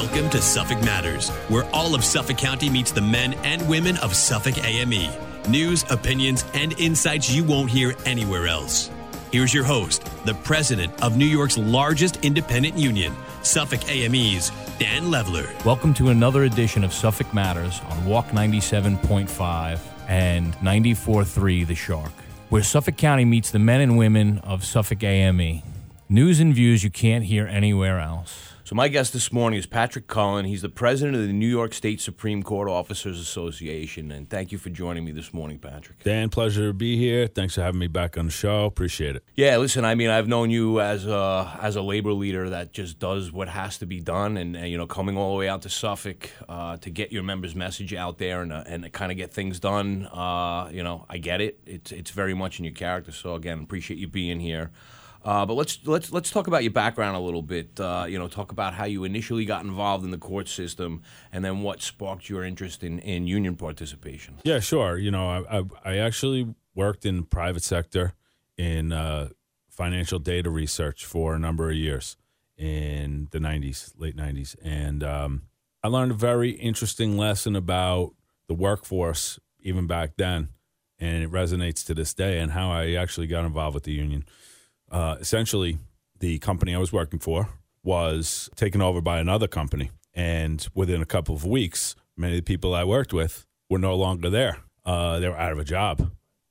Welcome to Suffolk Matters, where all of Suffolk County meets the men and women of Suffolk AME. News, opinions, and insights you won't hear anywhere else. Here's your host, the president of New York's largest independent union, Suffolk AME's Dan Leveler. Welcome to another edition of Suffolk Matters on Walk 97.5 and 94.3 The Shark, where Suffolk County meets the men and women of Suffolk AME. News and views you can't hear anywhere else. So my guest this morning is Patrick Cullen. He's the president of the New York State Supreme Court Officers Association. And thank you for joining me this morning, Patrick. Dan, pleasure to be here. Thanks for having me back on the show. Appreciate it. Yeah, listen, I mean, I've known you as a labor leader that just does what has to be done. And you know, coming all the way out to Suffolk to get your members' message out there and kind of get things done, you know, I get it. It's very much in your character. So, again, appreciate you being here. But let's talk about your background a little bit. You know, talk about how you initially got involved in the court system, and then what sparked your interest in union participation. Yeah, sure. You know, I actually worked in the private sector in financial data research for a number of years in the 90s, late 90s, and I learned a very interesting lesson about the workforce even back then, and it resonates to this day, and how I actually got involved with the union. Essentially, the company I was working for was taken over by another company. And within a couple of weeks, many of the people I worked with were no longer there. They were out of a job.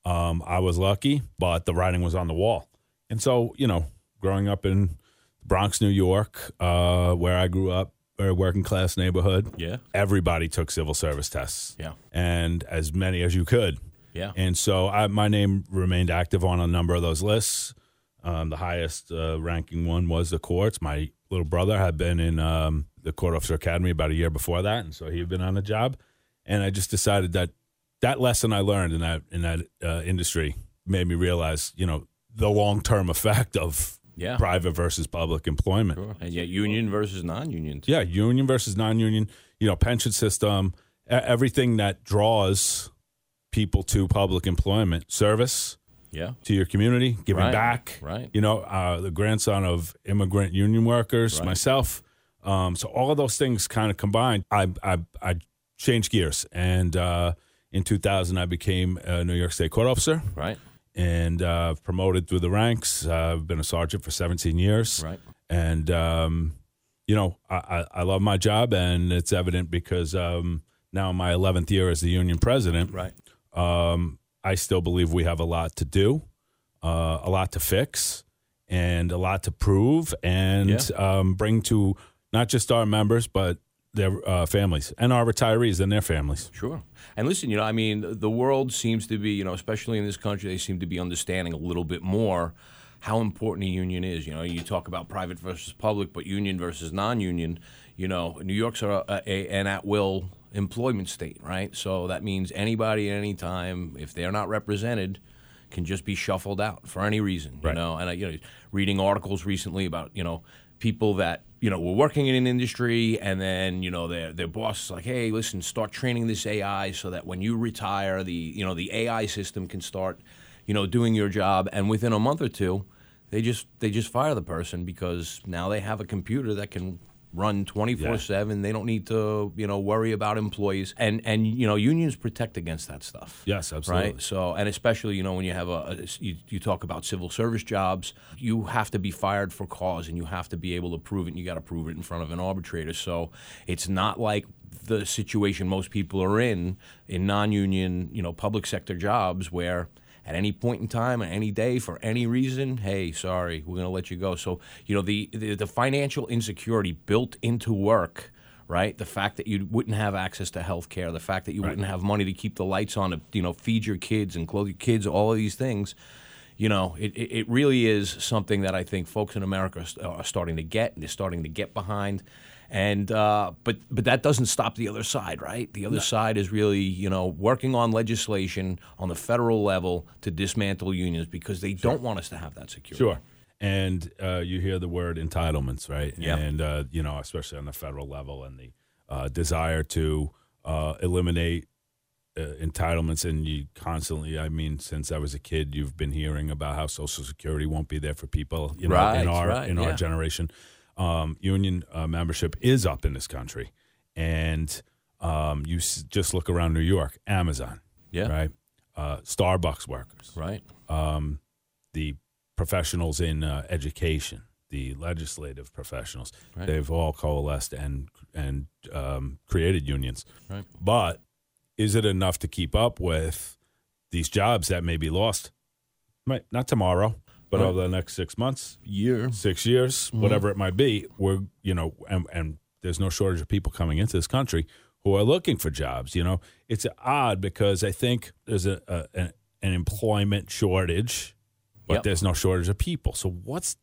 I was lucky, but the writing was on the wall. And so, you know, growing up in Bronx, New York, where I grew up, very working class neighborhood, everybody took civil service tests. Yeah. And as many as you could. Yeah. And so my name remained active on a number of those lists. The highest ranking one was the courts. My little brother had been in the Court Officer Academy about a year before that, and so he had been on the job. And I just decided that lesson I learned in that industry made me realize, you know, the long-term effect of private versus public employment. Sure. And yet union versus non-union. Yeah, union versus non-union, you know, pension system, everything that draws people to public employment, service, to your community, giving back. Right. You know, the grandson of immigrant union workers, myself. So all of those things kind of combined, I changed gears. And in 2000, I became a New York State court officer. Right. And promoted through the ranks. I've been a sergeant for 17 years. Right. And, you know, I love my job, and it's evident because now in my 11th year as the union president. Right. I still believe we have a lot to do, a lot to fix, and a lot to prove and bring to not just our members, but their families and our retirees and their families. Sure. And listen, you know, I mean, the world seems to be, you know, especially in this country, they seem to be understanding a little bit more how important a union is. You know, you talk about private versus public, but union versus non-union. You know, New York's an at-will employment state, right? So that means anybody at any time, if they're not represented, can just be shuffled out for any reason, you know? And you know, reading articles recently about, you know, people that, you know, were working in an industry, and then, you know, their boss is like, hey, listen, start training this AI so that when you retire, the AI system can start, you know, doing your job. And within a month or two, they just fire the person because now they have a computer that can run 24/7. They don't need to, you know, worry about employees, and you know, unions protect against that stuff. Yes, absolutely. Right. So, and especially, you know, when you have you talk about civil service jobs, you have to be fired for cause, and you have to be able to prove it, and you got to prove it in front of an arbitrator. So it's not like the situation most people are in non-union, you know, public sector jobs where at any point in time, or any day, for any reason, hey, sorry, we're going to let you go. So, you know, the financial insecurity built into work, right? The fact that you wouldn't have access to health care, the fact that you wouldn't have money to keep the lights on, to, you know, feed your kids and clothe your kids, all of these things, you know, it really is something that I think folks in America are starting to get, and they're starting to get behind. And but that doesn't stop the other side, right? The other side is really, you know, working on legislation on the federal level to dismantle unions because they don't want us to have that security. Sure. And you hear the word entitlements, right? Yeah. And, you know, especially on the federal level, and the desire to eliminate entitlements. And you constantly, I mean, since I was a kid, you've been hearing about how Social Security won't be there for people, you know, in our generation. union membership is up in this country. And you just look around New York, Amazon, right? Starbucks workers, right? The professionals in education, the legislative professionals, right. They've all coalesced and created unions. Right. But is it enough to keep up with these jobs that may be lost? Not tomorrow, but right. over the next 6 months, 6 years, mm-hmm. whatever it might be. We're and there's no shortage of people coming into this country who are looking for jobs. It's odd because I think there's an employment shortage, but yep. there's no shortage of people. So what's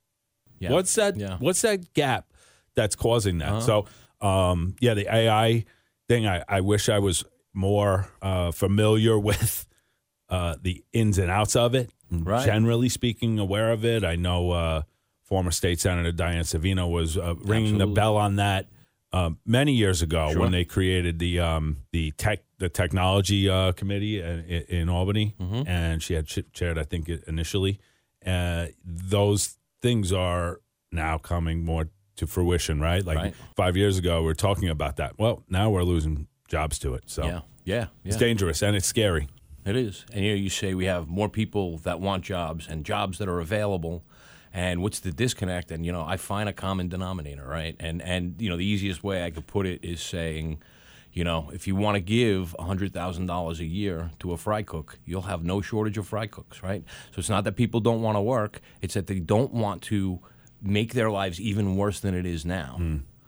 that gap that's causing that? Uh-huh. So the AI thing, I wish I was more familiar with the ins and outs of it. Right. Generally speaking, aware of it. I know former state senator Diane Savino was ringing the bell on that many years ago when they created the technology committee in Albany, mm-hmm. and she had chaired, I think, initially. Those things are now coming more to fruition, right? Like 5 years ago, we were talking about that. Well, now we're losing jobs to it. So yeah. It's dangerous and it's scary. It is. And you say we have more people that want jobs and jobs that are available. And what's the disconnect? And, I find a common denominator, right? And the easiest way I could put it is saying, if you want to give $100,000 a year to a fry cook, you'll have no shortage of fry cooks, right? So it's not that people don't want to work. It's that they don't want to make their lives even worse than it is now.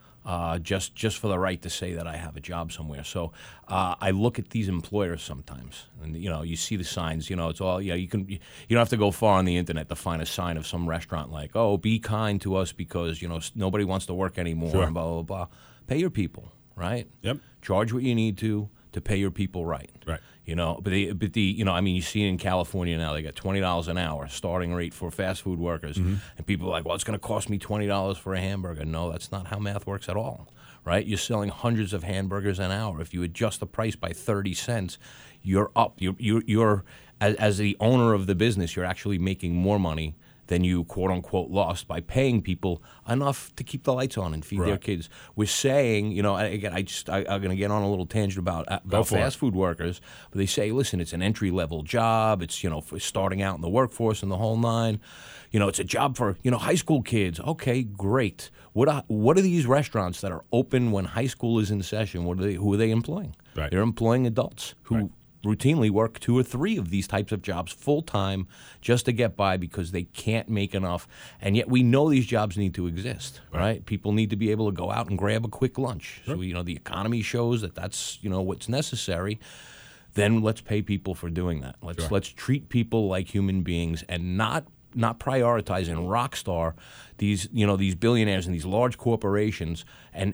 Just for the right to say that I have a job somewhere. So I look at these employers sometimes, and you see the signs. It's all you don't have to go far on the internet to find a sign of some restaurant like, oh, be kind to us because nobody wants to work anymore. Sure. And blah blah blah. Pay your people, right? Yep. Charge what you need to pay your people right. Right. But you see it in California now. They got $20 an hour starting rate for fast food workers, mm-hmm. and people are like, "Well, it's going to cost me $20 for a hamburger." No, that's not how math works at all, right? You're selling hundreds of hamburgers an hour. If you adjust the price by 30 cents, you're up. You're as the owner of the business, you're actually making more money than you quote unquote lost by paying people enough to keep the lights on and feed their kids. We're saying, again, I'm going to get on a little tangent about fast food workers, but they say, listen, it's an entry level job. It's for starting out in the workforce and the whole nine. It's a job for high school kids. Okay, great. What are these restaurants that are open when high school is in session? Who are they employing? Right. They're employing adults who routinely work 2 or 3 of these types of jobs full time just to get by because they can't make enough. And yet we know these jobs need to exist, right? People need to be able to go out and grab a quick lunch. Sure. So, the economy shows that that's, what's necessary. Then let's pay people for doing that. Let's treat people like human beings and not prioritizing rock star these billionaires and these large corporations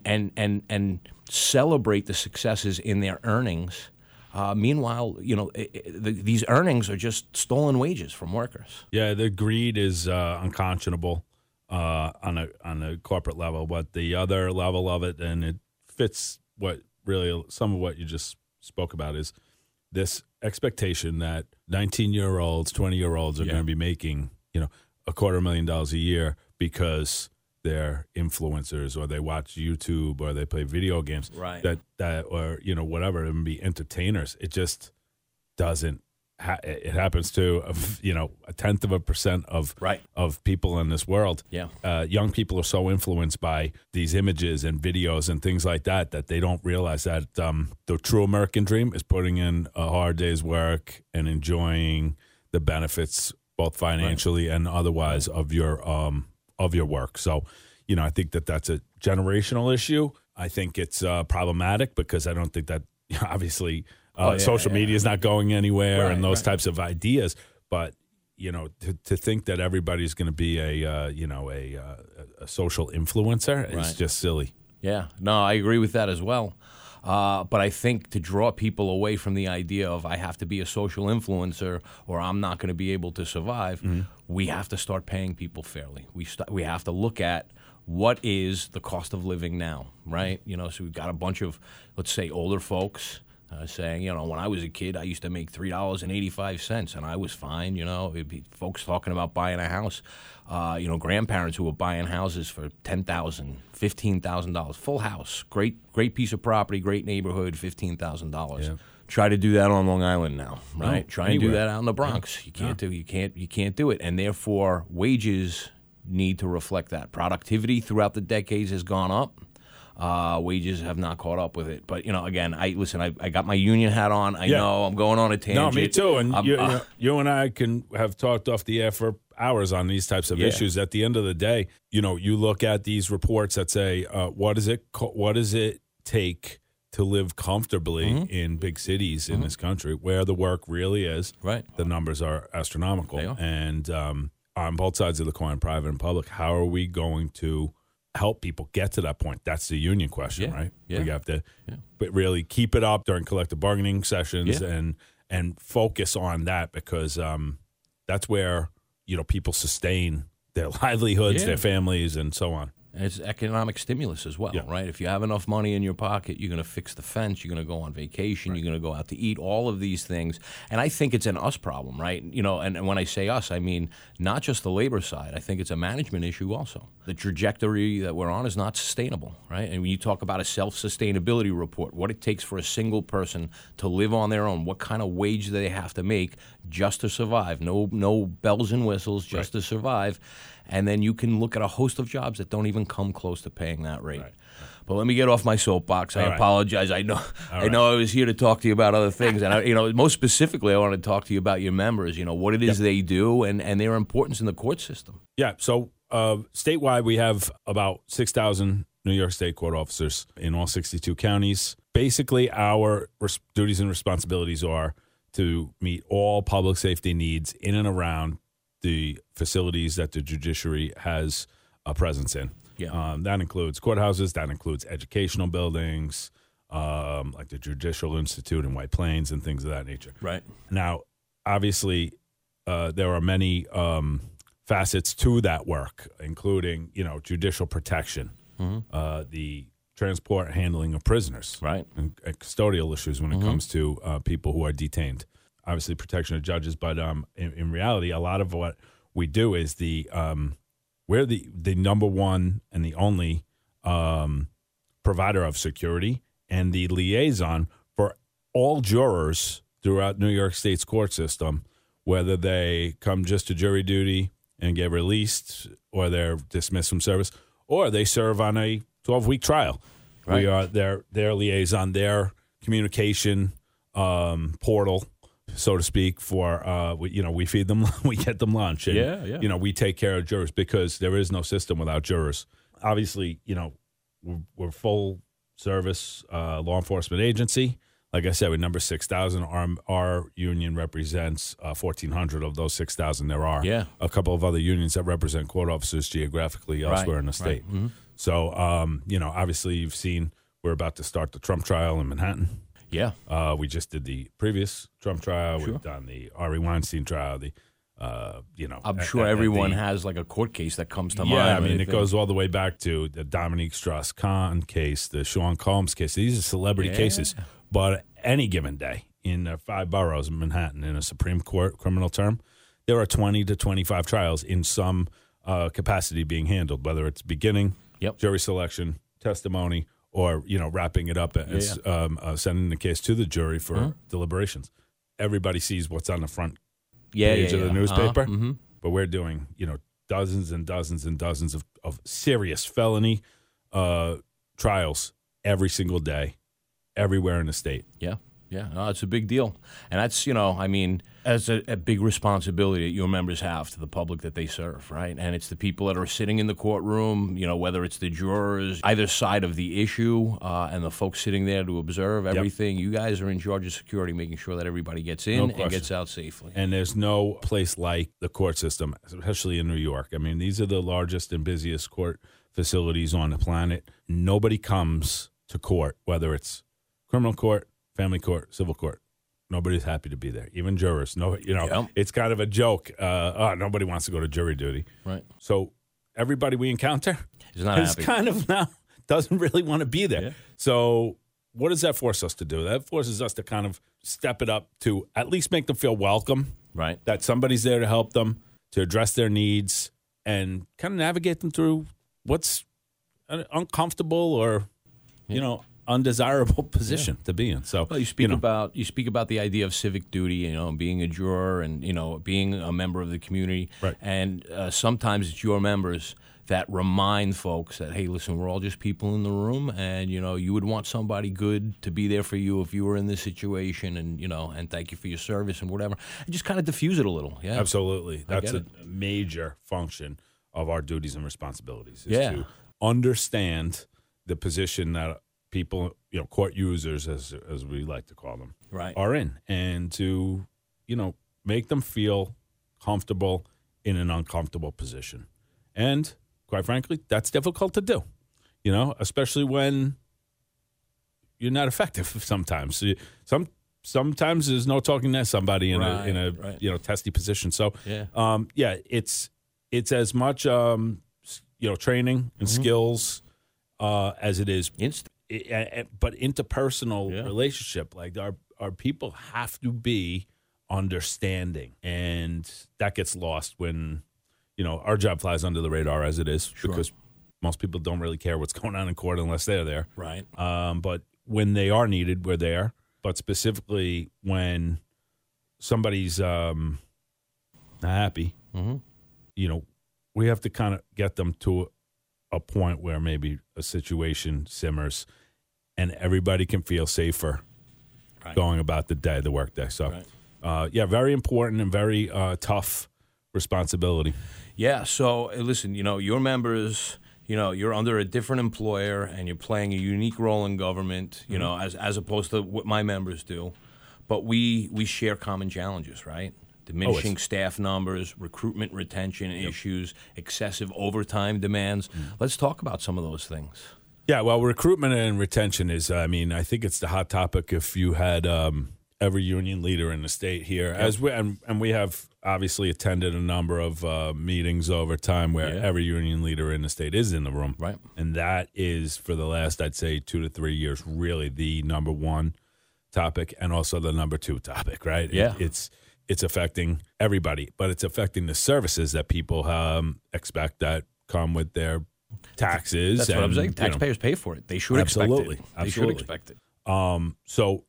and celebrate the successes in their earnings. Meanwhile, these earnings are just stolen wages from workers. Yeah, the greed is unconscionable on a corporate level, but the other level of it, and it fits what really some of what you just spoke about, is this expectation that 19-year-olds, 20-year-olds are going to be making $250,000 a year because they're influencers or they watch YouTube or they play video games, right? That or whatever, and be entertainers. It just doesn't. It happens to 0.1% of people in this world. Yeah, young people are so influenced by these images and videos and things like that they don't realize that the true American dream is putting in a hard day's work and enjoying the benefits both financially and otherwise of your work. So, I think that's a generational issue. I think it's problematic because I don't think that obviously social media is not going anywhere and those types of ideas. But to think that everybody's going to be a social influencer is just silly. Yeah, no, I agree with that as well. But I think to draw people away from the idea of I have to be a social influencer or I'm not going to be able to survive, we have to start paying people fairly. We have to look at what is the cost of living now, right? So we've got a bunch of, let's say, older folks saying, when I was a kid, I used to make $3.85, and I was fine. It'd be folks talking about buying a house. Grandparents who were buying houses for $10,000, $15,000, full house, great piece of property, great neighborhood, $15,000. Yeah. Try to do that on Long Island now, right? No, Try and do anywhere. that out in the Bronx. You can't do it, and therefore wages need to reflect that. Productivity throughout the decades has gone up. Wages have not caught up with it. But, again, I got my union hat on. I know I'm going on a tangent. No, me too. And you and I can have talked off the air for hours on these types of issues. At the end of the day, you look at these reports that say, what does it take to live comfortably in big cities in this country where the work really is? Right. The numbers are astronomical. They are. And on both sides of the coin, private and public, how are we going to help people get to that point? That's the union question, right? Yeah. We have to but really keep it up during collective bargaining sessions and focus on that, because that's where people sustain their livelihoods, their families, and so on. And it's economic stimulus as well, right? If you have enough money in your pocket, you're going to fix the fence, you're going to go on vacation, you're going to go out to eat, all of these things. And I think it's an us problem, right? And when I say us, I mean not just the labor side. I think it's a management issue also. The trajectory that we're on is not sustainable, right? And when you talk about a self-sustainability report, what it takes for a single person to live on their own, what kind of wage they have to make just to survive, no bells and whistles, just to survive. And then you can look at a host of jobs that don't even come close to paying that rate. Right. But let me get off my soapbox. I apologize. I know I was here to talk to you about other things. And, most specifically, I want to talk to you about your members, what it is they do and their importance in the court system. Yeah, so statewide we have about 6,000 New York State court officers in all 62 counties. Basically, our duties and responsibilities are to meet all public safety needs in and around the facilities that the judiciary has a presence in. Yeah. That includes courthouses, that includes educational buildings, like the Judicial Institute in White Plains and things of that nature. Right. Now, obviously, there are many facets to that work, including, judicial protection, the transport and handling of prisoners, right, and custodial issues when it comes to people who are detained. Obviously, protection of judges, but in reality, a lot of what we do is we're the number one and the only provider of security and the liaison for all jurors throughout New York State's court system, whether they come just to jury duty and get released, or they're dismissed from service, or they serve on a 12-week trial. Right. We are their liaison, their communication portal, so to speak, for, we feed them, we get them lunch. And, we take care of jurors because there is no system without jurors. Obviously, we're full service law enforcement agency. Like I said, we're number 6,000. Our union represents 1,400 of those 6,000. There are a couple of other unions that represent court officers geographically elsewhere in the state. Right. Mm-hmm. So, obviously you've seen we're about to start the Trump trial in Manhattan. Yeah. We just did the previous Trump trial. Sure. We've done the Ari Weinstein trial. I'm sure everyone has like a court case that comes to mind. Yeah, I mean, it goes all the way back to the Dominique Strauss-Kahn case, the Sean Combs case. These are celebrity cases. But any given day in the 5 boroughs of Manhattan in a Supreme Court criminal term, there are 20 to 25 trials in some capacity being handled, whether it's beginning, jury selection, testimony, or, wrapping it up and sending the case to the jury for deliberations. Everybody sees what's on the front page of the newspaper, but we're doing, dozens and dozens and dozens of serious felony trials every single day, everywhere in the state. Yeah. No, it's a big deal. And that's, that's a big responsibility that your members have to the public that they serve, right? And it's the people that are sitting in the courtroom, whether it's the jurors, either side of the issue, and the folks sitting there to observe everything. You guys are in charge of security, making sure that everybody gets in and gets out safely. And there's no place like the court system, especially in New York. I mean, these are the largest and busiest court facilities on the planet. Nobody comes to court, whether it's criminal court, family court, civil court. Nobody's happy to be there. Even jurors. It's kind of a joke. Nobody wants to go to jury duty. Right. So everybody we encounter is not happy. Kind of now doesn't really want to be there. Yeah. So what does that force us to do? That forces us to kind of step it up to at least make them feel welcome, Right. that somebody's there to help them, to address their needs, and kind of navigate them through what's an uncomfortable or, undesirable position to be in. So Well, you speak about the idea of civic duty, being a juror and being a member of the community, Right. And sometimes it's your members that remind folks that, hey, listen, we're all just people in the room, and you would want somebody good to be there for you if you were in this situation, and and thank you for your service and whatever, and just kind of diffuse it a little. Yeah, absolutely, that's get a major function of our duties and responsibilities. Is Yeah. to understand the position that people, court users, as we like to call them, Right. are in, and to, make them feel comfortable in an uncomfortable position. And quite frankly, that's difficult to do, especially when you're not effective sometimes. Sometimes there's no talking to somebody in a Right. testy position. So, Yeah. it's as much, training and skills as it is but interpersonal relationship. Like our people have to be understanding, and that gets lost when our job flies under the radar as it is, because most people don't really care what's going on in court unless they're there. Right. But when they are needed, we're there. But specifically when somebody's not happy, we have to kind of get them to a point where maybe a situation simmers and everybody can feel safer going about the work day. So, very important and very tough responsibility. Yeah. So listen, your members, you're under a different employer and you're playing a unique role in government, as opposed to what my members do. But we share common challenges, right? Diminishing staff numbers, recruitment retention issues, excessive overtime demands. Let's talk about some of those things. Yeah, well, recruitment and retention is, I think it's the hot topic. If you had every union leader in the state here, as we have obviously attended a number of meetings over time where every union leader in the state is in the room. Right. And that is, for the last, I'd say, 2 to 3 years, really the number one topic and also the number two topic, right? Yeah. It's affecting everybody, but it's affecting the services that people expect that come with their taxes. That's what I'm saying. Taxpayers pay for it. They should expect it. They should expect it. So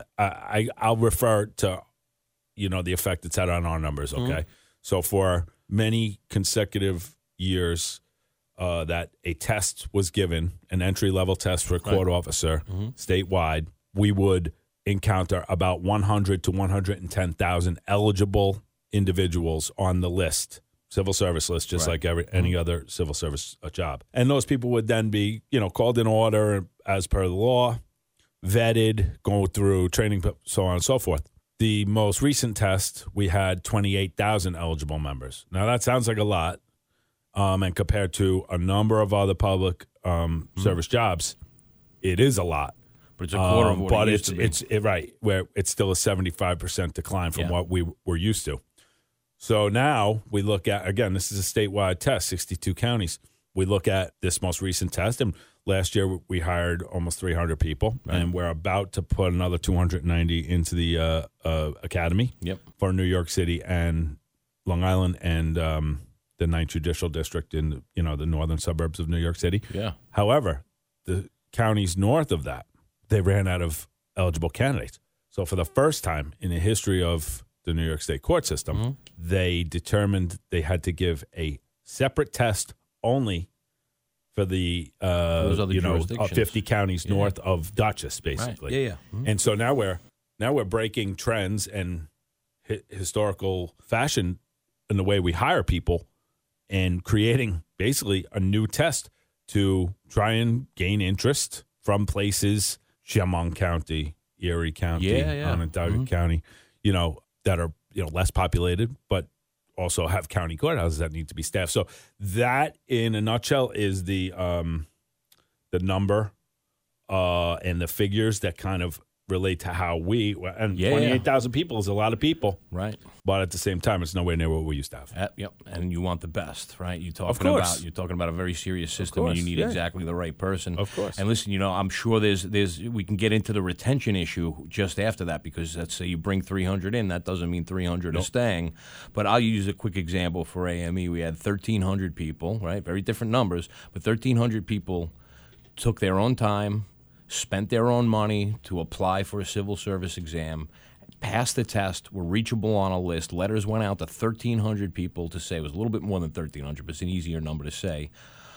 I'll refer to, the effect it's had on our numbers. Okay. So for many consecutive years, that a test was given, an entry-level test for a court officer statewide, we would encounter about 100 to 110,000 eligible individuals on the list, civil service list, just like any other civil service job. And those people would then be, called in order as per the law, vetted, go through training, so on and so forth. The most recent test, we had 28,000 eligible members. Now, that sounds like a lot, and compared to a number of other public service jobs, it is a lot. But it's a quarter of what it used to be. It's where it's still a 75% decline from what we were used to. So now we look at, again, this is a statewide test, 62 counties. We look at this most recent test, and last year we hired almost 300 people, and we're about to put another 290 into the academy for New York City and Long Island and the 9th Judicial District in the northern suburbs of New York City. Yeah. However, the counties north of that, they ran out of eligible candidates. So for the first time in the history of the New York State court system, they determined they had to give a separate test only for the 50 counties north of Dutchess, basically. Right. And so now we're breaking trends and historical fashion in the way we hire people and creating basically a new test to try and gain interest from places, Chemung County, Erie County, Onondaga County, that are less populated, but also have county courthouses that need to be staffed. So that, in a nutshell, is the number and the figures that kind of relate to how and Yeah, 28,000 people is a lot of people. Right. But at the same time, it's nowhere near what we used to have. Yep. And you want the best, right? You're course. talking about a very serious system, and you need exactly the right person. Of course. And listen, I'm sure we can get into the retention issue just after that, because let's say you bring 300 in, that doesn't mean 300 are staying. But I'll use a quick example for AME. We had 1,300 people, right? Very different numbers, but 1,300 people took their own time, spent their own money to apply for a civil service exam, passed the test, were reachable on a list. Letters went out to 1,300 people to say, it was a little bit more than 1,300, but it's an easier number to say.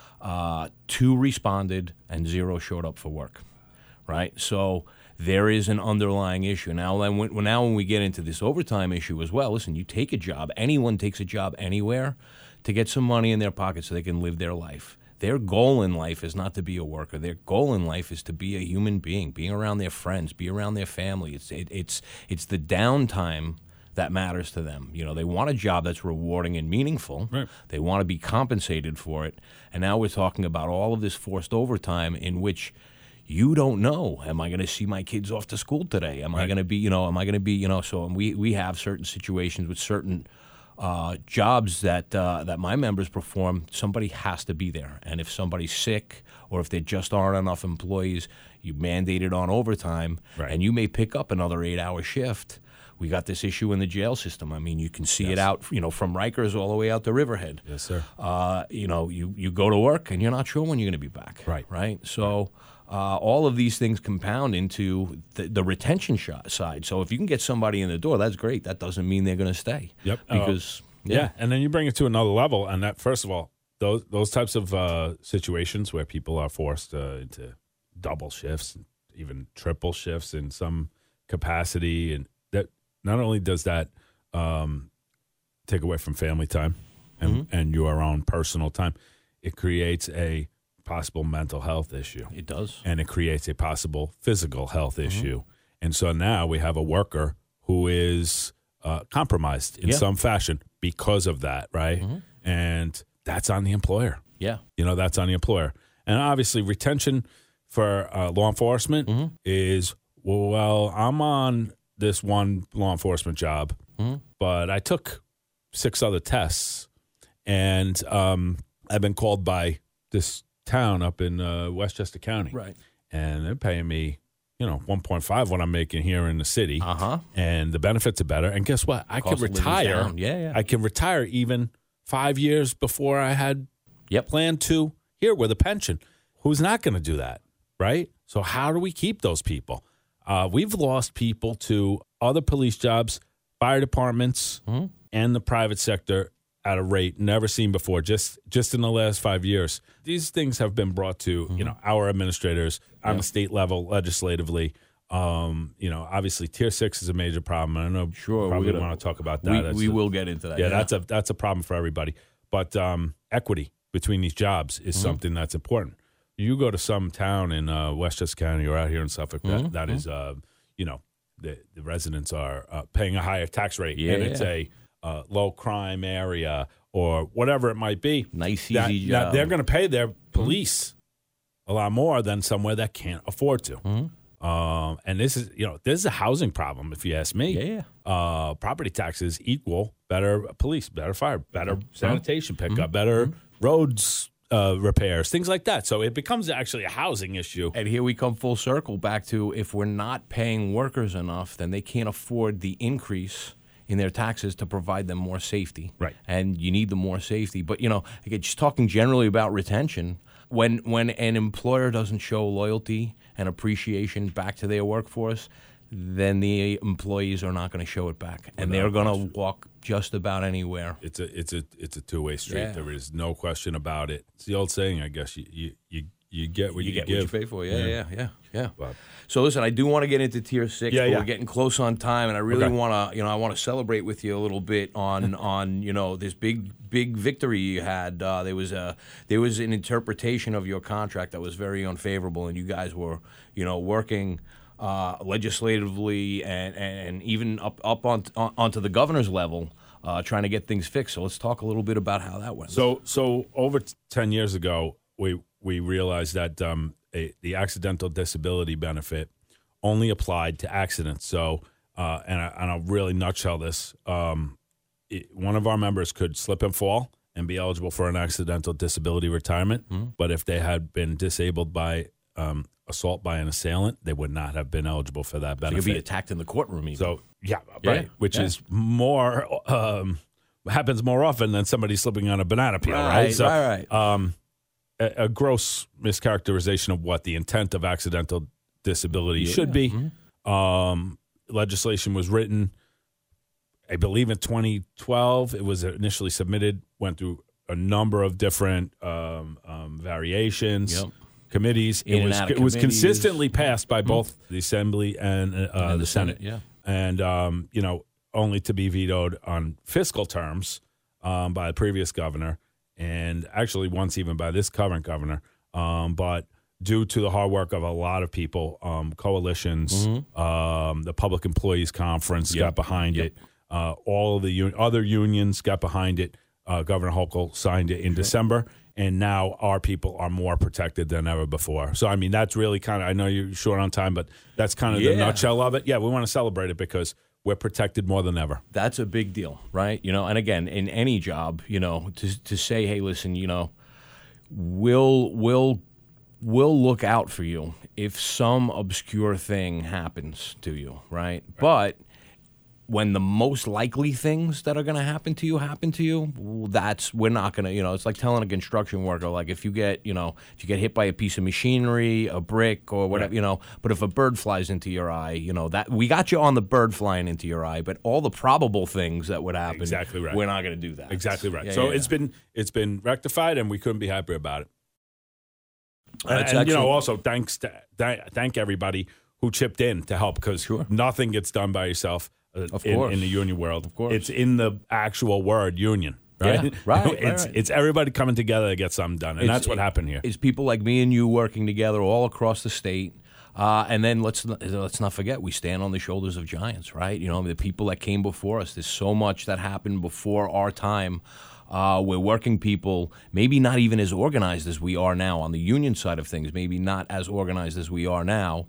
2 responded and 0 showed up for work, right? So there is an underlying issue. Now when we get into this overtime issue as well, listen, you take a job, anyone takes a job anywhere to get some money in their pocket so they can live their life. Their goal in life is not to be a worker. Their goal in life is to be a human being, being around their friends, be around their family. It's the downtime that matters to them. They want a job that's rewarding and meaningful. Right. They want to be compensated for it. And now we're talking about all of this forced overtime in which you don't know, am I going to see my kids off to school today? Am I going to be, so we have certain situations with certain jobs that my members perform. Somebody has to be there, and if somebody's sick or if there just aren't enough employees, you mandate it on overtime, and you may pick up another 8-hour shift. We got this issue in the jail system. I mean, you can see it out, from Rikers all the way out to Riverhead. Yes, sir. You go to work and you're not sure when you're going to be back. Right. So. All of these things compound into the retention side. So if you can get somebody in the door, that's great. That doesn't mean they're going to stay. Yep. Because and then you bring it to another level, and that, first of all, those types of situations where people are forced into double shifts, even triple shifts in some capacity, and that not only does that take away from family time and your own personal time, it creates a possible mental health issue. It does. And it creates a possible physical health issue. And so now we have a worker who is compromised in some fashion because of that, right? And that's on the employer. Yeah. That's on the employer. And obviously retention for law enforcement is, well, I'm on this one law enforcement job, but I took 6 other tests, and I've been called by this town up in Westchester County, right? And they're paying me, 1.5 what I'm making here in the city, and the benefits are better. And guess what? I can retire. I can retire even 5 years before I had planned to here with a pension. Who's not going to do that, right? So how do we keep those people? We've lost people to other police jobs, fire departments, and the private sector at a rate never seen before, just in the last 5 years. These things have been brought to, our administrators on the state level, legislatively. Obviously Tier 6 is a major problem. I know you probably want to talk about that. We will get into that. Yeah, that's a problem for everybody. But equity between these jobs is something that's important. You go to some town in Westchester County or out here in Suffolk that is, the residents are paying a higher tax rate, and it's a low crime area or whatever it might be. Nice, easy job. They're going to pay their police a lot more than somewhere that can't afford to. And this is a housing problem, if you ask me. Property taxes equal better police, better fire, better sanitation pickup, better roads repairs, things like that. So it becomes actually a housing issue. And here we come full circle back to, if we're not paying workers enough, then they can't afford the increase in their taxes to provide them more safety. Right. And you need the more safety. But, again, just talking generally about retention, when an employer doesn't show loyalty and appreciation back to their workforce, then the employees are not going to show it back, and they're going to walk just about anywhere. It's a two-way street. Yeah. There is no question about it. It's the old saying, I guess. You get what you give. What you pay for. Yeah. But, so listen, I do want to get into Tier 6, but we're getting close on time, and I really want to, I want to celebrate with you a little bit on this big victory you had. There was an interpretation of your contract that was very unfavorable, and you guys were, working legislatively and even up onto the governor's level, trying to get things fixed. So let's talk a little bit about how that went. So over 10 years ago, we realized that the accidental disability benefit only applied to accidents. So, and I'll really nutshell this. One of our members could slip and fall and be eligible for an accidental disability retirement. But if they had been disabled by assault by an assailant, they would not have been eligible for that benefit. You'll be attacked in the courtroom even. So, right. Which is more, happens more often than somebody slipping on a banana peel, right? So, right. A gross mischaracterization of what the intent of accidental disability should be. Legislation was written, I believe, in 2012. It was initially submitted, went through a number of different variations, committees. It was consistently passed by both the Assembly and the Senate. Yeah. And, only to be vetoed on fiscal terms by the previous governor, and actually once even by this current governor. But due to the hard work of a lot of people, coalitions, the Public Employees Conference got behind it. All of the other unions got behind it. Governor Hochul signed it in December, and now our people are more protected than ever before. So, I mean, that's really kind of, I know you're short on time, but that's kind of the nutshell of it. Yeah, we want to celebrate it because we're protected more than ever. That's a big deal, right? And again, in any job, to say, hey, listen, we'll look out for you if some obscure thing happens to you, right? But when the most likely things that are going to happen to you, we're not going to, it's like telling a construction worker, like if you get hit by a piece of machinery, a brick or whatever, but if a bird flies into your eye, that we got you on the bird flying into your eye, but all the probable things that would happen, exactly right. We're not going to do that. Exactly right. It's been rectified, and we couldn't be happier about it. And also thank everybody who chipped in to help, because nothing gets done by yourself. In the union world, of course, it's in the actual word union, right? Yeah, right. It's everybody coming together to get something done, and that's what happened here. It's people like me and you working together all across the state, and then let's not forget we stand on the shoulders of giants, right? The people that came before us. There's so much that happened before our time. We're working people, maybe not even as organized as we are now on the union side of things, maybe not as organized as we are now.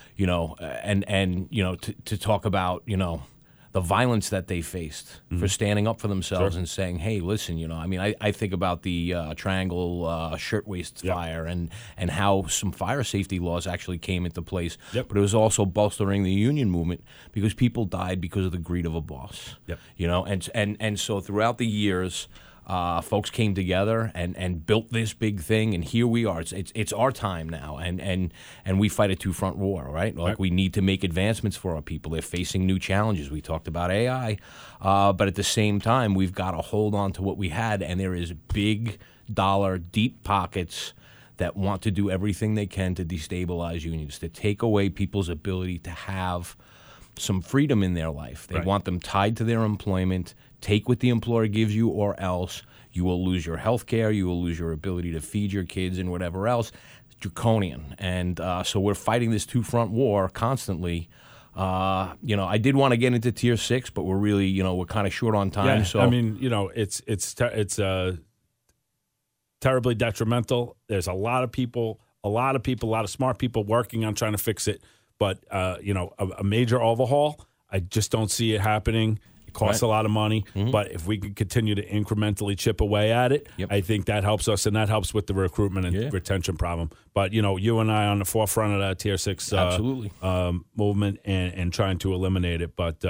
To talk about, the violence that they faced for standing up for themselves and saying, hey, listen, I think about the Triangle Shirtwaist fire and how some fire safety laws actually came into place. But it was also bolstering the union movement because people died because of the greed of a boss. And so throughout the years, folks came together and built this big thing, and here we are. It's our time now, and we fight a two-front war, right? Like we need to make advancements for our people. They're facing new challenges. We talked about AI, but at the same time, we've got to hold on to what we had, and there is big dollar, deep pockets that want to do everything they can to destabilize unions, to take away people's ability to have some freedom in their life. They want them tied to their employment. Take what the employer gives you, or else you will lose your health care, you will lose your ability to feed your kids and whatever else. It's draconian. And so we're fighting this two-front war constantly. I did want to get into Tier 6, but we're really, we're kind of short on time. Yeah, so I mean, it's terribly detrimental. There's a lot of smart people working on trying to fix it. But, a major overhaul, I just don't see it happening. It costs a lot of money, but if we could continue to incrementally chip away at it, I think that helps us, and that helps with the recruitment and retention problem. But, you and I on the forefront of that Tier 6 movement and trying to eliminate it. But,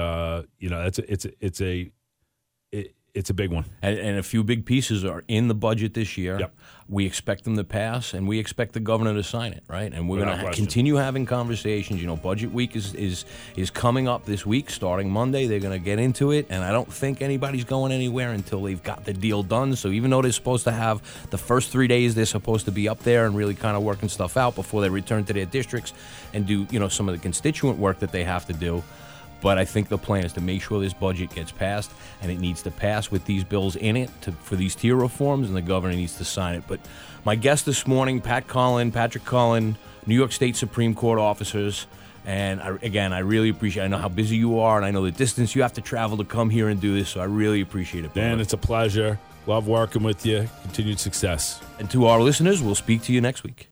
it's a big one. And a few big pieces are in the budget this year. We expect them to pass, and we expect the governor to sign it, right? And we're going to continue having conversations. Budget week is coming up this week, starting Monday. They're going to get into it, and I don't think anybody's going anywhere until they've got the deal done. So even though they're supposed to have the first 3 days, they're supposed to be up there and really kind of working stuff out before they return to their districts and do, some of the constituent work that they have to do. But I think the plan is to make sure this budget gets passed, and it needs to pass with these bills in it for these tier reforms, and the governor needs to sign it. But my guest this morning, Patrick Cullen, New York State Supreme Court officers, and I really appreciate it. I know how busy you are, and I know the distance you have to travel to come here and do this, so I really appreciate it. Dan, it's a pleasure. Love working with you. Continued success. And to our listeners, we'll speak to you next week.